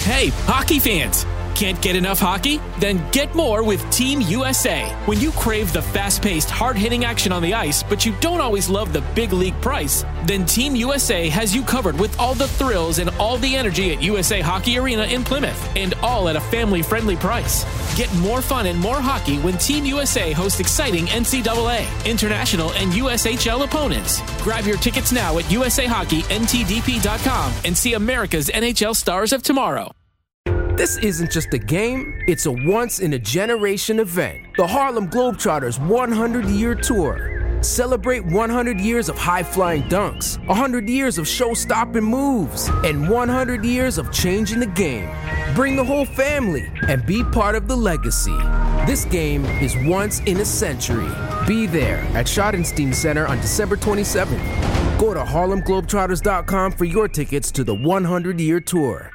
Hey, hockey fans! Can't get enough hockey? Then get more with Team USA. When you crave the fast-paced, hard-hitting action on the ice, but you don't always love the big league price, then Team USA has you covered with all the thrills and all the energy at USA Hockey Arena in Plymouth, and all at a family-friendly price. Get more fun and more hockey when Team USA hosts exciting NCAA, international, and USHL opponents. Grab your tickets now at USAHockeyNTDP.com and see America's NHL stars of tomorrow. This isn't just a game, it's a once-in-a-generation event. The Harlem Globetrotters 100-year tour. Celebrate 100 years of high-flying dunks, 100 years of show-stopping moves, and 100 years of changing the game. Bring the whole family and be part of the legacy. This game is once in a century. Be there at Schottenstein Center on December 27th. Go to HarlemGlobetrotters.com for your tickets to the 100-year tour.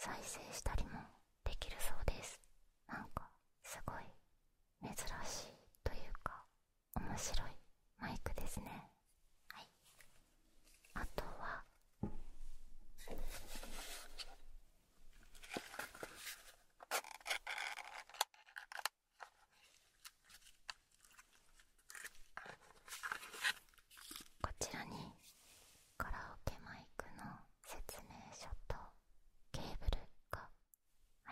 再生したりもできるそうです。なんかすごい珍しいというか面白いマイクですね。はい。あとはこちらにカラオケマイクの説明書とケーブルが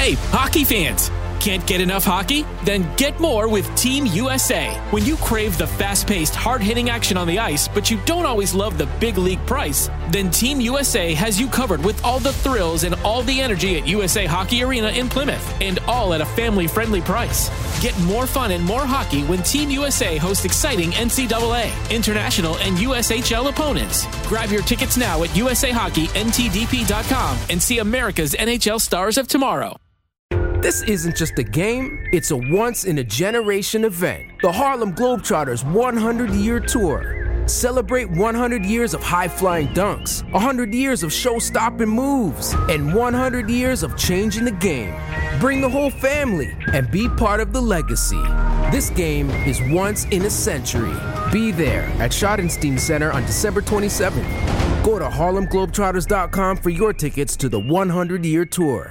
Hey, hockey fans! Can't get enough hockey? Then get more with Team USA. When you crave the fast-paced, hard-hitting action on the ice, but you don't always love the big league price, then Team USA has you covered with all the thrills and all the energy at USA Hockey Arena in Plymouth, and all at a family-friendly price. Get more fun and more hockey when Team USA hosts exciting NCAA, international, and USHL opponents. Grab your tickets now at USAHockeyNTDP.com and see America's NHL stars of tomorrow. This isn't just a game, it's a once-in-a-generation event. The Harlem Globetrotters 100-year tour. Celebrate 100 years of high-flying dunks, 100 years of show-stopping moves, and 100 years of changing the game. Bring the whole family and be part of the legacy. This game is once in a century. Be there at Schottenstein Center on December 27th. Go to HarlemGlobetrotters.com for your tickets to the 100-year tour.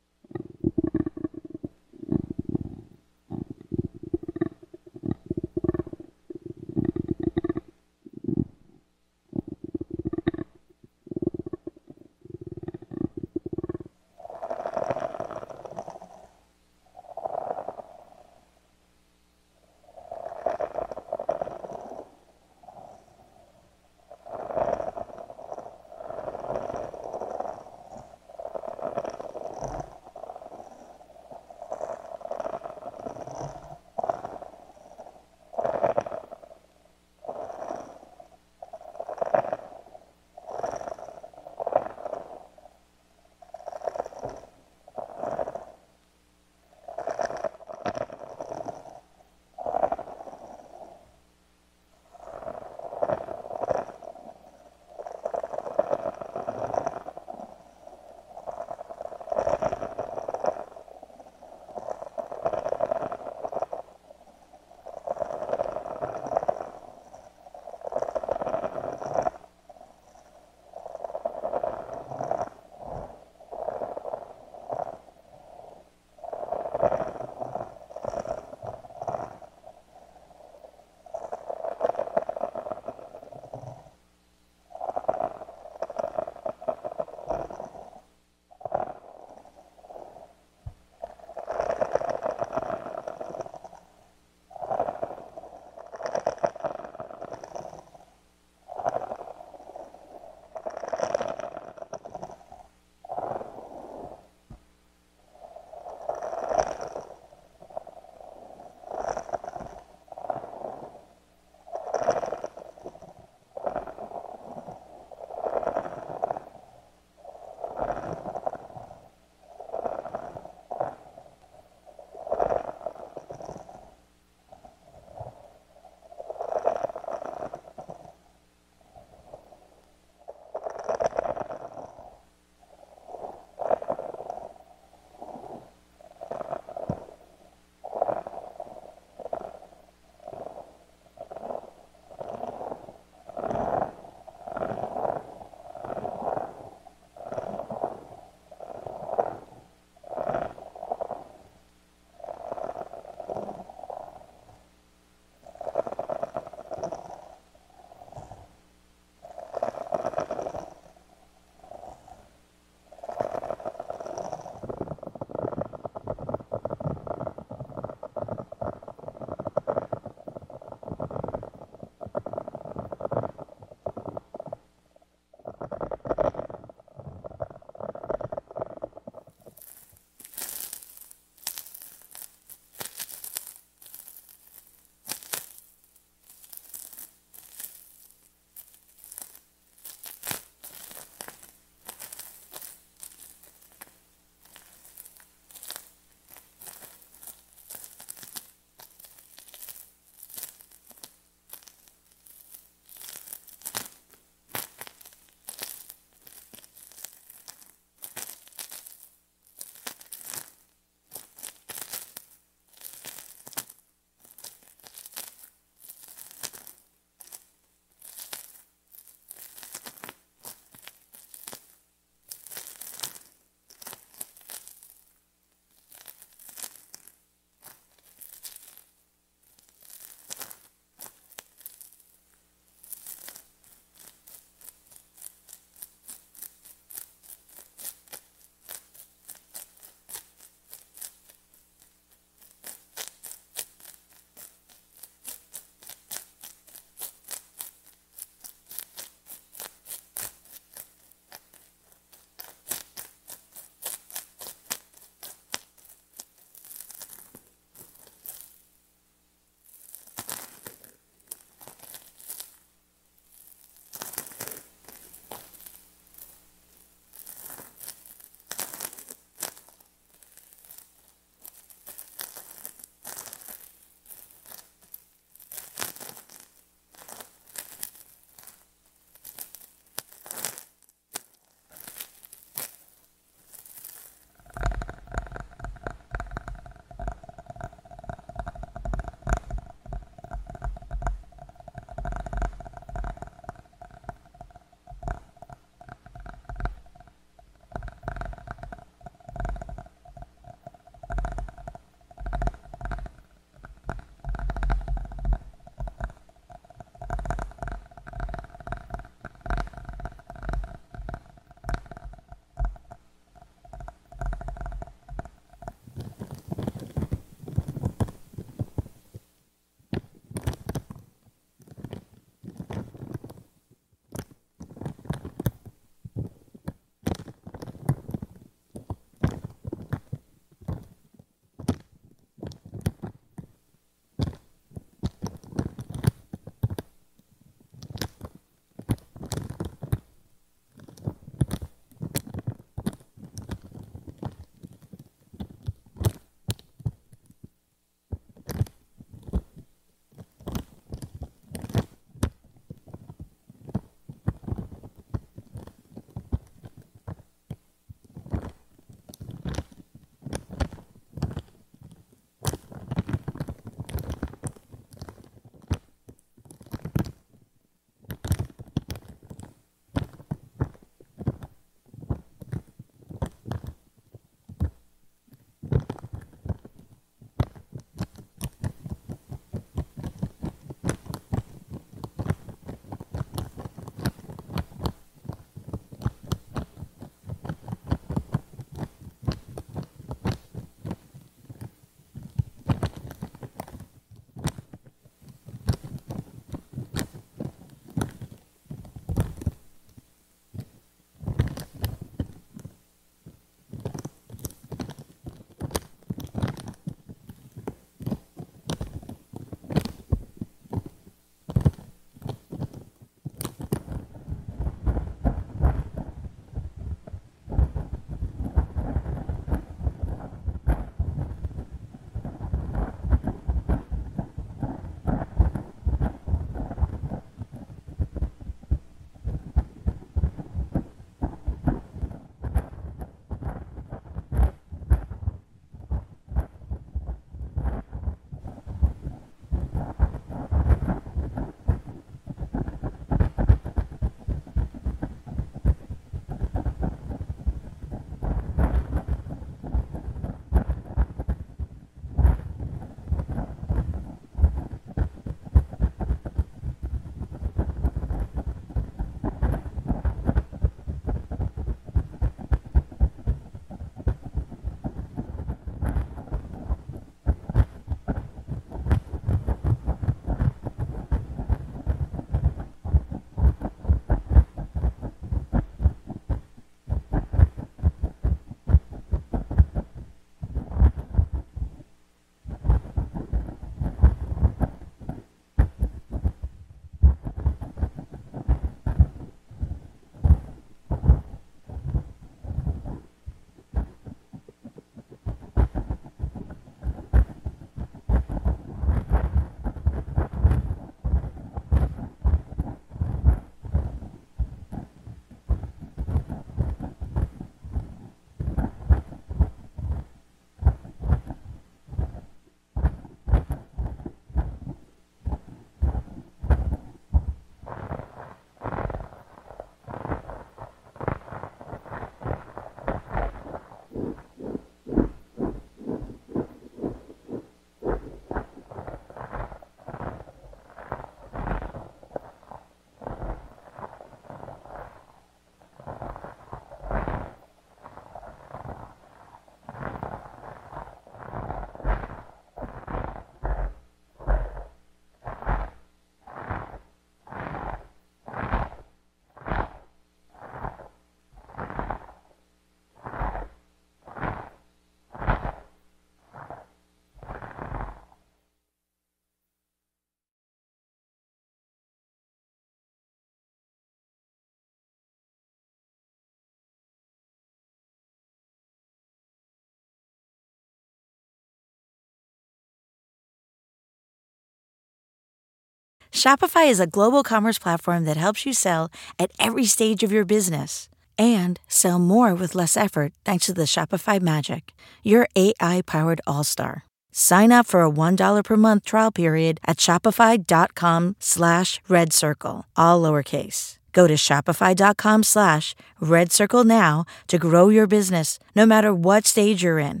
Shopify is a global commerce platform that helps you sell at every stage of your business and sell more with less effort thanks to the Shopify Magic, your AI-powered all-star. Sign up for a $1 per month trial period at shopify.com/redcircle, all lowercase. Go to shopify.com/redcircle now to grow your business, no matter what stage you're in.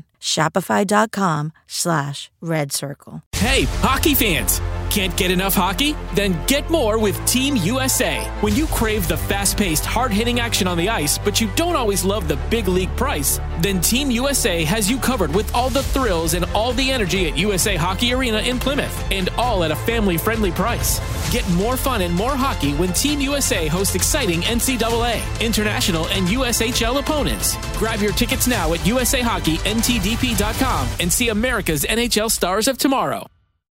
Shopify.com/redcircle. Hey, hockey fans! Can't get enough hockey? Then get more with Team USA. When you crave the fast-paced, hard-hitting action on the ice, but you don't always love the big league price, then Team USA has you covered with all the thrills and all the energy at USA Hockey Arena in Plymouth, and all at a family-friendly price. Get more fun and more hockey when Team USA hosts exciting NCAA, international, and USHL opponents. Grab your tickets now at USAHockeyNTDP.com and see America's NHL stars of tomorrow.